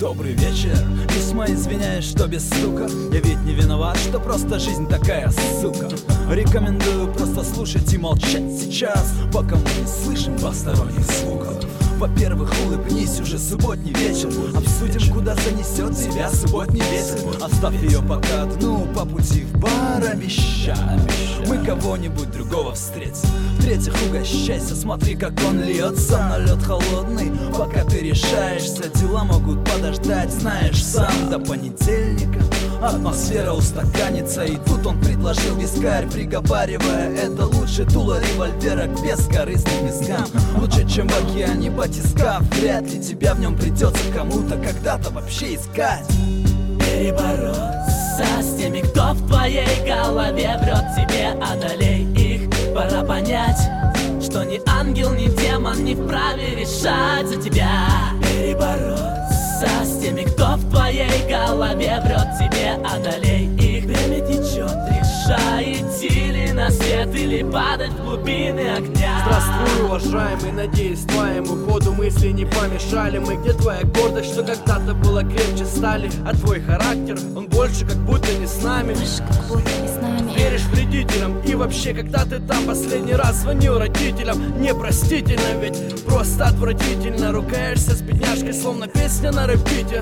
Добрый вечер, весьма извиняюсь, что без стука. Я ведь не виноват, что просто жизнь такая, сука. Рекомендую просто слушать и молчать сейчас, пока мы не слышим посторонних звуков. Во-первых, улыбнись, уже субботний вечер. Обсудим, куда занесет тебя субботний ветер. Оставь ее пока одну по пути в бар, обещай. Мы кого-нибудь другого встретим. В-третьих, угощайся, смотри, как он льется на лед холодный. Пока ты решаешься, дела могут подождать, знаешь сам, до понедельника. Атмосфера устаканится, и тут он предложил вискарь, приговаривая: это лучше дуло револьвера к бескорыстным вискам. Лучше, чем в океане батискаф. Вряд ли тебя в нем придется кому-то когда-то вообще искать. Перебороться с теми, кто в твоей голове врет тебе, одолей их. Пора понять, что ни ангел, ни демон не вправе решать за тебя. Перебороться с теми, кто в твоей голове врет тебе, одолей их. Время течет, решай, идти ли на свет или падать в глубины огня. Здравствуй, уважаемый, надеюсь, твоему ходу мысли не помешали мы. Где твоя гордость, что когда-то была крепче стали? А твой характер, он больше как будто не с нами. Веришь вредителям и вообще, когда ты там последний раз звонил родителям? Непростительно, ведь просто отвратительно. Ругаешься с бедняжкой, словно песня на репите.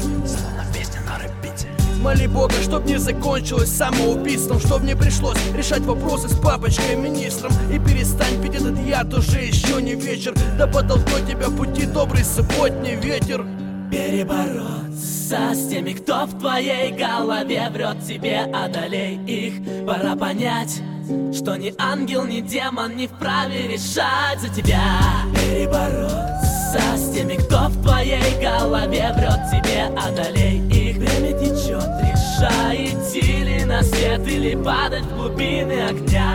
Моли Бога, чтоб не закончилось самоубийством, чтоб не пришлось решать вопросы с папочкой министром. И перестань пить этот яд, уже еще не вечер. Да подтолкнет тебя в пути добрый субботний ветер. Перебороться с теми, кто в твоей голове врет тебе, одолей их. Пора понять, что ни ангел, ни демон не вправе решать за тебя. Перебороться с теми, кто в твоей голове врет тебе, одолей их. Время течет, решай, идти ли на свет или падать в глубины огня.